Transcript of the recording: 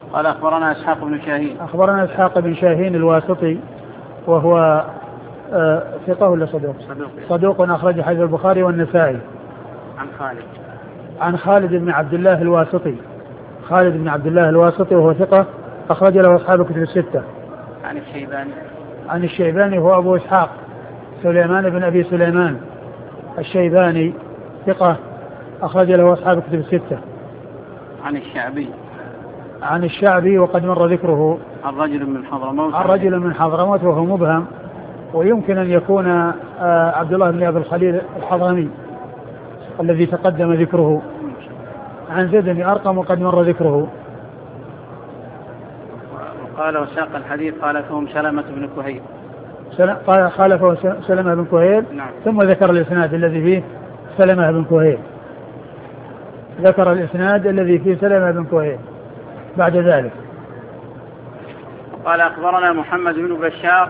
قال أخبرنا إسحاق بن شاهين. أخبرنا إسحاق بن شاهين الواسطي وهو ثقة ولا صدوق؟ صدوق أخرج حديث البخاري والنسائي. عن خالد بن عبد الله الواسطي. خالد بن عبد الله الواسطي وهو ثقة أخرج له أصحاب الكتب الستة. عن الشيباني هو أبو إسحاق سليمان بن أبي سليمان الشيباني ثقة أخرج له أصحاب الكتب الستة. عن الشعبي وقد مر ذكره. عن رجل من حضرموت وهو مبهم، ويمكن أن يكون عبد الله بن أبي الخليل الحضرمي الذي تقدم ذكره. عن زيد بن أرقم وقد مر ذكره. قال وساق الحديث خالفهم سلمة بن كهيل. خالفه سلمة بن كهيل. نعم. ثم ذكر الإسناد الذي فيه سلمة بن كهيل. ذكر الإسناد الذي فيه سلمة بن كهيل بعد ذلك. قال أخبرنا محمد بن بشار